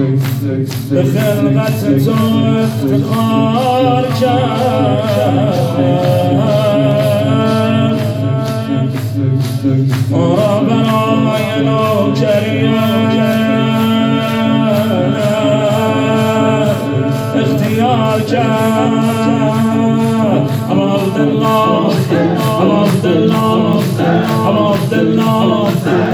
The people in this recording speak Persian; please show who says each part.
Speaker 1: به خلقت تو افتخار کرد ما را برای نوکریت اختیار کرد I'm of the Lord